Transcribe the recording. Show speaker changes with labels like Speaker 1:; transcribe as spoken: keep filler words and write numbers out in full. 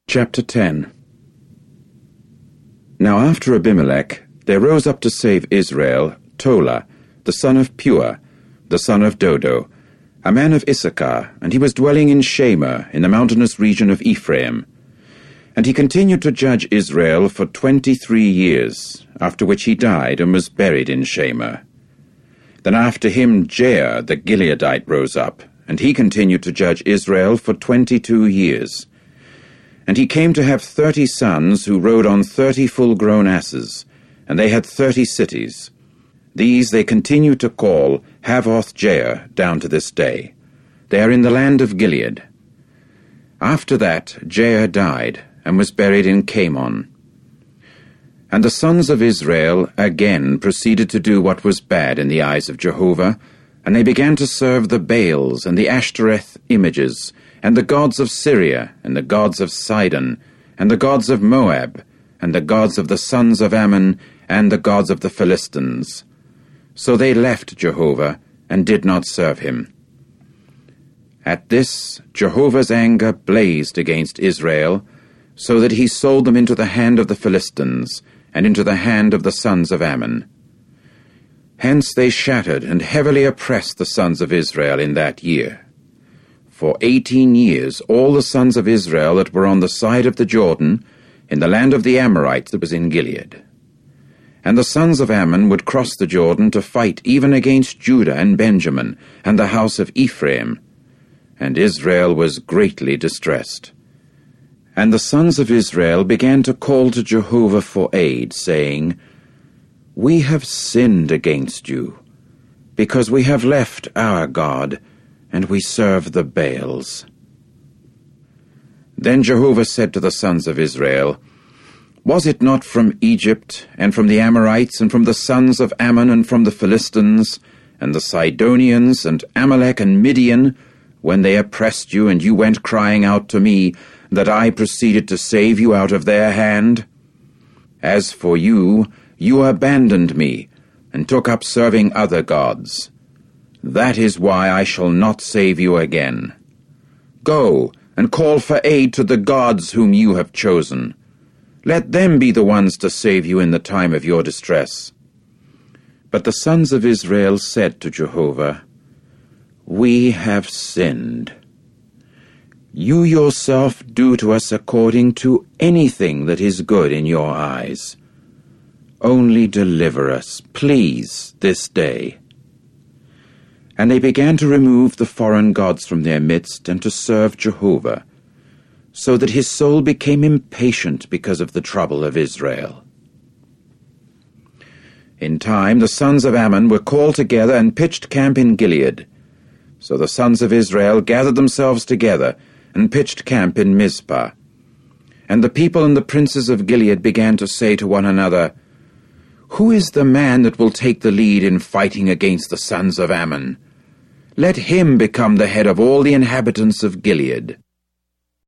Speaker 1: Chapter ten. Now after Abimelech, there rose up to save Israel Tola, the son of Pua, the son of Dodo, a man of Issachar, and he was dwelling in Shamir, in the mountainous region of Ephraim. And he continued to judge Israel for twenty-three years, after which he died and was buried in Shamir. Then after him Jair the Gileadite rose up, and he continued to judge Israel for twenty-two years. And he came to have thirty sons who rode on thirty full-grown asses, and they had thirty cities. These they continue to call Havoth-Jair down to this day. They are in the land of Gilead. After that Jair died, and was buried in Camon. And the sons of Israel again proceeded to do what was bad in the eyes of Jehovah, and they began to serve the Baals and the Ashtoreth images, and the gods of Syria, and the gods of Sidon, and the gods of Moab, and the gods of the sons of Ammon, and the gods of the Philistines. So they left Jehovah, and did not serve him. At this Jehovah's anger blazed against Israel, so that he sold them into the hand of the Philistines, and into the hand of the sons of Ammon. Hence they shattered and heavily oppressed the sons of Israel in that year. For eighteen years all the sons of Israel that were on the side of the Jordan, in the land of the Amorites that was in Gilead. And the sons of Ammon would cross the Jordan to fight even against Judah and Benjamin, and the house of Ephraim. And Israel was greatly distressed. And the sons of Israel began to call to Jehovah for aid, saying, We have sinned against you, because we have left our God, and we serve the Baals. Then Jehovah said to the sons of Israel, Was it not from Egypt, and from the Amorites, and from the sons of Ammon, and from the Philistines, and the Sidonians, and Amalek, and Midian, when they oppressed you, and you went crying out to me, that I proceeded to save you out of their hand? As for you, you abandoned me, and took up serving other gods. That is why I shall not save you again. Go, and call for aid to the gods whom you have chosen. Let them be the ones to save you in the time of your distress. But the sons of Israel said to Jehovah, We have sinned. You yourself do to us according to anything that is good in your eyes. Only deliver us, please, this day. And they began to remove the foreign gods from their midst, and to serve Jehovah, so that his soul became impatient because of the trouble of Israel. In time the sons of Ammon were called together and pitched camp in Gilead. So the sons of Israel gathered themselves together, and pitched camp in Mizpah. And the people and the princes of Gilead began to say to one another, Who is the man that will take the lead in fighting against the sons of Ammon? Let him become the head of all the inhabitants of Gilead.